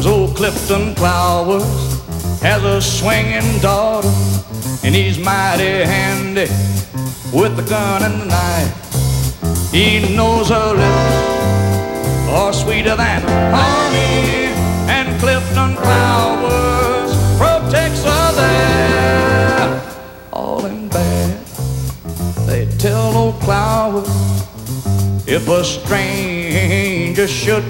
'cause old Clifton Clowers has a swinging daughter, and he's mighty handy with the gun and the knife. He knows her lips are sweeter than honey, and Clifton Clowers protects her there. All in bad, they tell old Clowers, if a stranger should